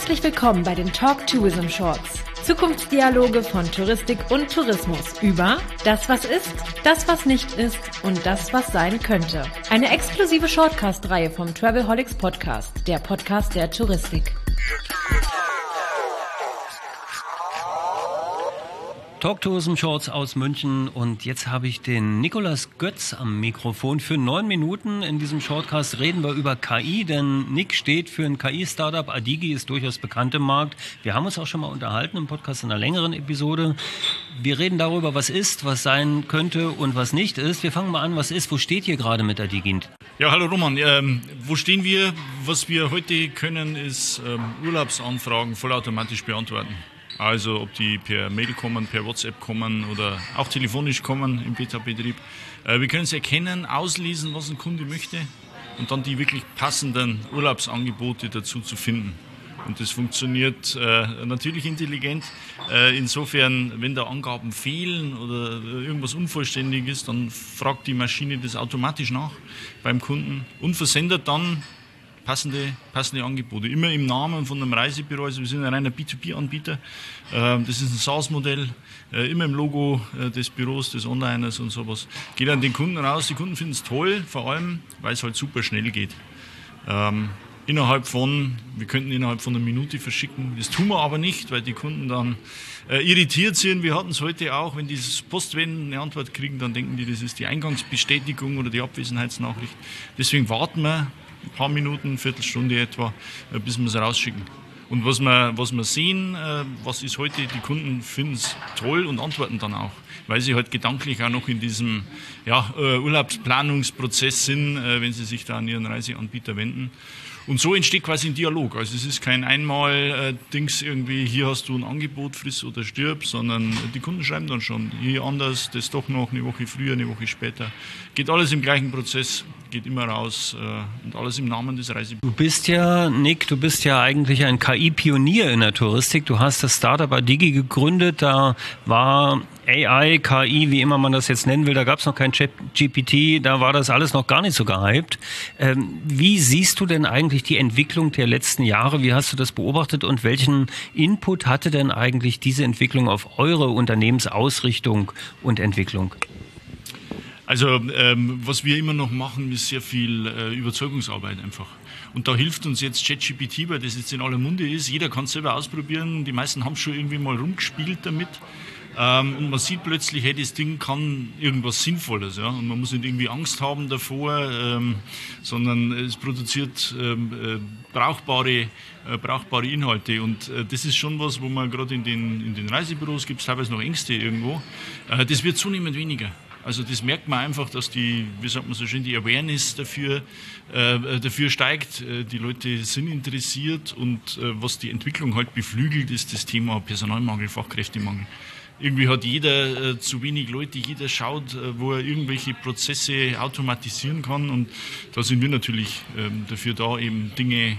Herzlich willkommen bei den Talk Tourism Shorts. Zukunftsdialoge von Touristik und Tourismus über das, was ist, das, was nicht ist und das, was sein könnte. Eine exklusive Shortcast-Reihe vom Travelholics Podcast, der Podcast der Touristik. Talk Tourism Shorts aus München und jetzt habe ich den Nikolaus Götz am Mikrofon. Für 9 Minuten in diesem Shortcast reden wir über KI, denn Nick steht für ein KI-Startup. Adigi ist durchaus bekannt im Markt. Wir haben uns auch schon mal unterhalten im Podcast in einer längeren Episode. Wir reden darüber, was ist, was sein könnte und was nicht ist. Wir fangen mal an, was ist. Wo steht ihr gerade mit Adigi? Ja, hallo Roman. Wo stehen wir? Was wir heute können, ist Urlaubsanfragen vollautomatisch beantworten. Also ob die per Mail kommen, per WhatsApp kommen oder auch telefonisch kommen im Beta-Betrieb. Wir können es erkennen, auslesen, was ein Kunde möchte und dann die wirklich passenden Urlaubsangebote dazu zu finden. Und das funktioniert natürlich intelligent. Insofern, wenn da Angaben fehlen oder irgendwas unvollständig ist, dann fragt die Maschine das automatisch nach beim Kunden und versendet dann passende Angebote. Immer im Namen von einem Reisebüro, also wir sind ein reiner B2B-Anbieter. Das ist ein SaaS-Modell, immer im Logo des Büros, des Onliners und sowas. Geht an den Kunden raus, die Kunden finden es toll, vor allem, weil es halt super schnell geht. Wir könnten innerhalb von einer Minute verschicken, das tun wir aber nicht, weil die Kunden dann irritiert sind. Wir hatten es heute auch, wenn dieses Postwenden eine Antwort kriegen, dann denken die, das ist die Eingangsbestätigung oder die Abwesenheitsnachricht. Deswegen warten wir ein paar Minuten, Viertelstunde etwa, bis wir es rausschicken. Und was wir sehen, was ist heute, die Kunden finden es toll und antworten dann auch, weil sie halt gedanklich auch noch in diesem Urlaubsplanungsprozess sind, wenn sie sich da an ihren Reiseanbieter wenden. Und so entsteht quasi ein Dialog. Also es ist kein Einmal-Dings irgendwie, hier hast du ein Angebot, friss oder stirb, sondern die Kunden schreiben dann schon, hier anders, das doch noch eine Woche früher, eine Woche später. Geht alles im gleichen Prozess, geht immer raus und alles im Namen des Reisebüros. Nick, du bist ja eigentlich ein KI-Pionier in der Touristik. Du hast das Startup Adigi gegründet, da war AI, KI, wie immer man das jetzt nennen will, da gab es noch kein ChatGPT, da war das alles noch gar nicht so gehypt. Wie siehst du denn eigentlich die Entwicklung der letzten Jahre? Wie hast du das beobachtet und welchen Input hatte denn eigentlich diese Entwicklung auf eure Unternehmensausrichtung und Entwicklung? Also was wir immer noch machen, ist sehr viel Überzeugungsarbeit einfach. Und da hilft uns jetzt ChatGPT, weil das jetzt in aller Munde ist. Jeder kann es selber ausprobieren. Die meisten haben schon irgendwie mal rumgespielt damit. Und man sieht plötzlich, hey, das Ding kann irgendwas Sinnvolles. Ja? Und man muss nicht irgendwie Angst haben davor, sondern es produziert brauchbare Inhalte. Und das ist schon was, wo man gerade in den Reisebüros gibt es teilweise noch Ängste irgendwo. Das wird zunehmend weniger. Also das merkt man einfach, dass die Awareness dafür steigt. Die Leute sind interessiert und was die Entwicklung halt beflügelt, ist das Thema Personalmangel, Fachkräftemangel. Irgendwie hat jeder zu wenig Leute, jeder schaut, wo er irgendwelche Prozesse automatisieren kann und da sind wir natürlich dafür da, eben Dinge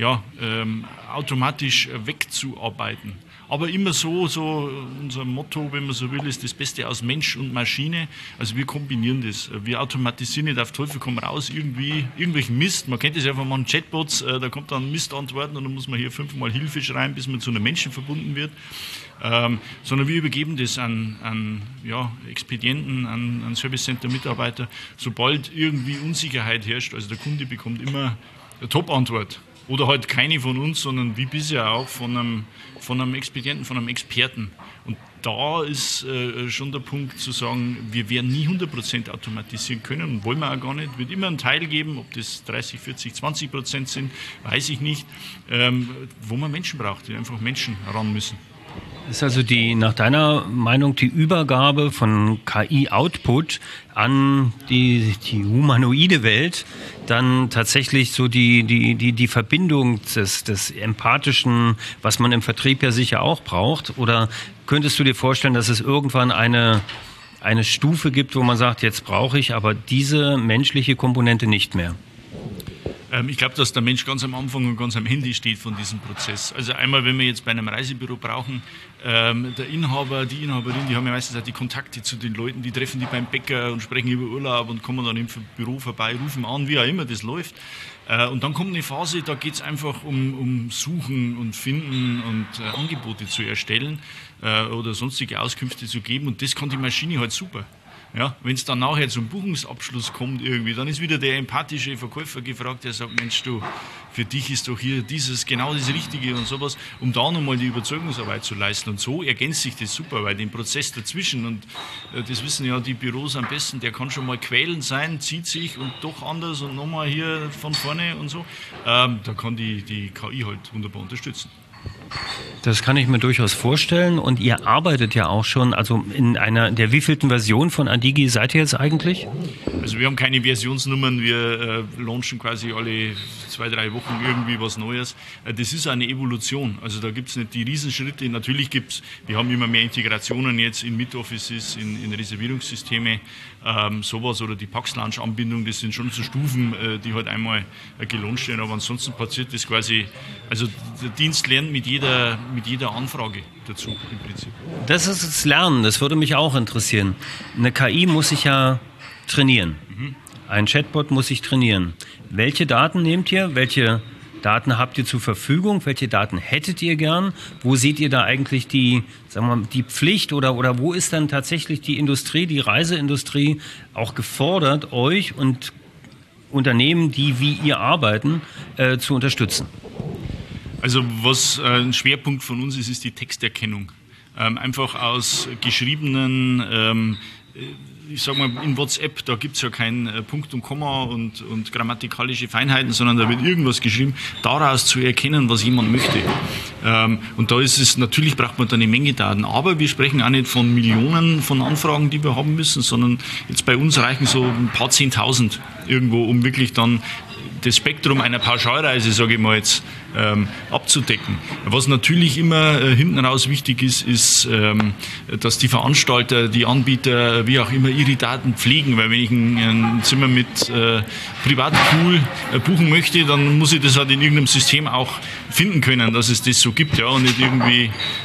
automatisch wegzuarbeiten. Aber immer so unser Motto, wenn man so will, ist das Beste aus Mensch und Maschine. Also wir kombinieren das. Wir automatisieren nicht auf Teufel komm raus irgendwelchen Mist. Man kennt das ja von manchen Chatbots, da kommt dann Mistantworten und dann muss man hier 5-mal Hilfe schreiben, bis man zu einem Menschen verbunden wird. Sondern wir übergeben das an Expedienten, an Service Center Mitarbeiter, sobald irgendwie Unsicherheit herrscht. Also der Kunde bekommt immer eine Top-Antwort. Oder halt keine von uns, sondern wie bisher auch von einem Expedienten, von einem Experten. Und da ist schon der Punkt zu sagen, wir werden nie 100% automatisieren können und wollen wir auch gar nicht. Es wird immer einen Teil geben, ob das 30, 40, 20% sind, weiß ich nicht, wo man Menschen braucht, die einfach Menschen ran müssen. Ist also nach deiner Meinung die Übergabe von KI-Output an die humanoide Welt dann tatsächlich so die Verbindung des Empathischen, was man im Vertrieb ja sicher auch braucht? Oder könntest du dir vorstellen, dass es irgendwann eine Stufe gibt, wo man sagt, jetzt brauche ich aber diese menschliche Komponente nicht mehr? Ich glaube, dass der Mensch ganz am Anfang und ganz am Ende steht von diesem Prozess. Also einmal, wenn wir jetzt bei einem Reisebüro brauchen, der Inhaber, die Inhaberin, die haben ja meistens auch die Kontakte zu den Leuten, die treffen die beim Bäcker und sprechen über Urlaub und kommen dann im Büro vorbei, rufen an, wie auch immer das läuft. Und dann kommt eine Phase, da geht es einfach um Suchen und Finden und Angebote zu erstellen oder sonstige Auskünfte zu geben, und das kann die Maschine halt super. Ja, wenn es dann nachher zum Buchungsabschluss kommt irgendwie, dann ist wieder der empathische Verkäufer gefragt, der sagt, Mensch, du, für dich ist doch hier genau das Richtige und sowas, um da nochmal die Überzeugungsarbeit zu leisten. Und so ergänzt sich das super, weil den Prozess dazwischen, und das wissen ja die Büros am besten, der kann schon mal quälend sein, zieht sich und doch anders und nochmal hier von vorne und so. Da kann die KI halt wunderbar unterstützen. Das kann ich mir durchaus vorstellen, und ihr arbeitet ja auch schon, also in der wievielten Version von Adigi seid ihr jetzt eigentlich? Also wir haben keine Versionsnummern, wir launchen quasi alle 2-3 Wochen irgendwie was Neues. Das ist eine Evolution, also da gibt es nicht die Riesenschritte. Natürlich wir haben immer mehr Integrationen jetzt in Mid-Offices, in Reservierungssysteme, sowas, oder die Pax-Lounge-Anbindung, das sind schon so Stufen, die halt einmal gelauncht werden, aber ansonsten passiert das quasi, also der Dienst lernt mit jeder Anfrage dazu im Prinzip. Das ist das Lernen, das würde mich auch interessieren. Eine KI muss sich ja trainieren. Ein Chatbot muss sich trainieren. Welche Daten nehmt ihr? Welche Daten habt ihr zur Verfügung? Welche Daten hättet ihr gern? Wo seht ihr da eigentlich die Pflicht, oder wo ist dann tatsächlich die Industrie, die Reiseindustrie auch gefordert, euch und Unternehmen, die wie ihr arbeiten, zu unterstützen? Also was ein Schwerpunkt von uns ist die Texterkennung. Einfach aus geschriebenen, ich sag mal, in WhatsApp, da gibt es ja kein Punkt und Komma und grammatikalische Feinheiten, sondern da wird irgendwas geschrieben, daraus zu erkennen, was jemand möchte. Und da ist es, natürlich braucht man da eine Menge Daten, aber wir sprechen auch nicht von Millionen von Anfragen, die wir haben müssen, sondern jetzt bei uns reichen so ein paar 10.000 irgendwo, um wirklich dann das Spektrum einer Pauschalreise, sage ich mal jetzt, abzudecken. Was natürlich immer hinten raus wichtig ist, dass die Veranstalter, die Anbieter, wie auch immer, ihre Daten pflegen, weil wenn ich ein Zimmer mit Privatpool buchen möchte, dann muss ich das halt in irgendeinem System auch finden können, dass es das so gibt, ja, und nicht irgendwie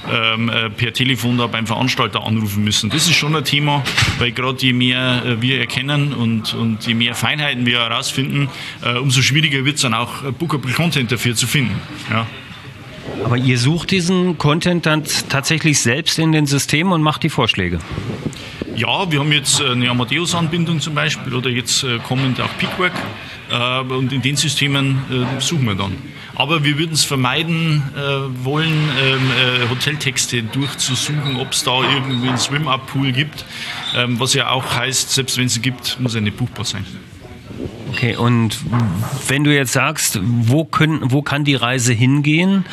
per Telefon da beim Veranstalter anrufen müssen. Das ist schon ein Thema, weil gerade je mehr wir erkennen und je mehr Feinheiten wir herausfinden, umso schwieriger wird es dann auch, Bookable Content dafür zu finden. Ja. Aber ihr sucht diesen Content dann tatsächlich selbst in den Systemen und macht die Vorschläge? Ja, wir haben jetzt eine Amadeus-Anbindung zum Beispiel oder jetzt kommend auch Peakwork, und in den Systemen suchen wir dann. Aber wir würden es vermeiden wollen, Hoteltexte durchzusuchen, ob es da irgendwie einen Swim-Up-Pool gibt, was ja auch heißt, selbst wenn es gibt, muss er nicht buchbar sein. Okay, und wenn du jetzt sagst, wo kann die Reise hingehen,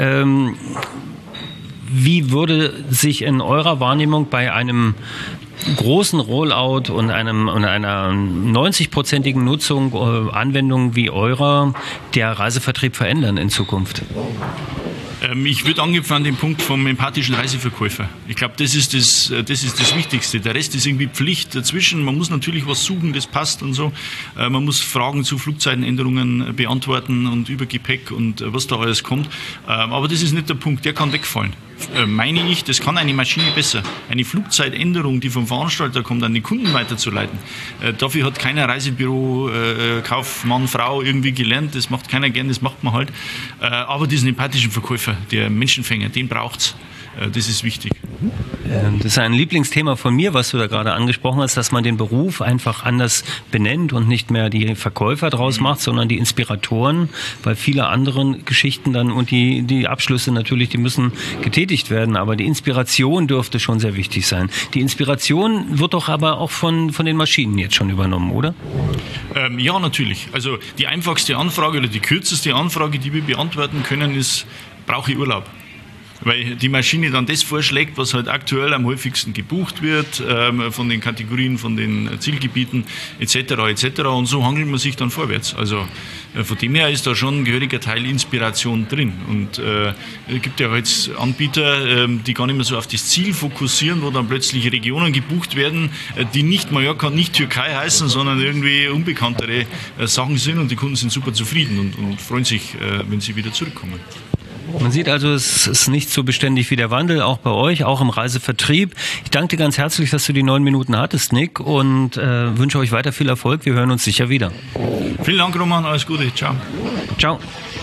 wie würde sich in eurer Wahrnehmung bei einem großen Rollout und einer 90-prozentigen Nutzung Anwendungen wie eurer der Reisevertrieb verändern in Zukunft? Ich würde anknüpfen an den Punkt vom empathischen Reiseverkäufer. Ich glaube, das ist das Wichtigste. Der Rest ist irgendwie Pflicht dazwischen. Man muss natürlich was suchen, das passt und so. Man muss Fragen zu Flugzeitenänderungen beantworten und über Gepäck und was da alles kommt. Aber das ist nicht der Punkt, der kann wegfallen. Meine ich, das kann eine Maschine besser. Eine Flugzeitänderung, die vom Veranstalter kommt, an den Kunden weiterzuleiten. Dafür hat keiner Reisebüro, Kaufmann, Frau irgendwie gelernt. Das macht keiner gern, das macht man halt. Aber diesen empathischen Verkäufer, der Menschenfänger, den braucht's. Das ist wichtig. Das ist ein Lieblingsthema von mir, was du da gerade angesprochen hast, dass man den Beruf einfach anders benennt und nicht mehr die Verkäufer draus macht, sondern die Inspiratoren, weil viele andere Geschichten dann und die Abschlüsse natürlich, die müssen getätigt werden, aber die Inspiration dürfte schon sehr wichtig sein. Die Inspiration wird doch aber auch von den Maschinen jetzt schon übernommen, oder? Ja, natürlich. Also die einfachste Anfrage oder die kürzeste Anfrage, die wir beantworten können, ist, brauche ich Urlaub? Weil die Maschine dann das vorschlägt, was halt aktuell am häufigsten gebucht wird, von den Kategorien, von den Zielgebieten etc. etc. Und so hangelt man sich dann vorwärts. Also Von dem her ist da schon ein gehöriger Teil Inspiration drin. Und es gibt ja jetzt Anbieter, die gar nicht mehr so auf das Ziel fokussieren, wo dann plötzlich Regionen gebucht werden, die nicht Mallorca, nicht Türkei heißen, sondern irgendwie unbekanntere Sachen sind, und die Kunden sind super zufrieden und freuen sich, wenn sie wieder zurückkommen. Man sieht also, es ist nicht so beständig wie der Wandel, auch bei euch, auch im Reisevertrieb. Ich danke dir ganz herzlich, dass du die 9 Minuten hattest, Nick, und wünsche euch weiter viel Erfolg. Wir hören uns sicher wieder. Vielen Dank, Roman. Alles Gute. Ciao. Ciao.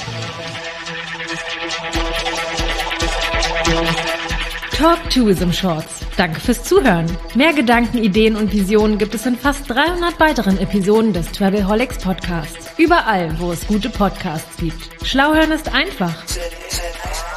Talk Tourism Shorts. Danke fürs Zuhören. Mehr Gedanken, Ideen und Visionen gibt es in fast 300 weiteren Episoden des Travelholics Podcasts. Überall, wo es gute Podcasts gibt. Schlau hören ist einfach.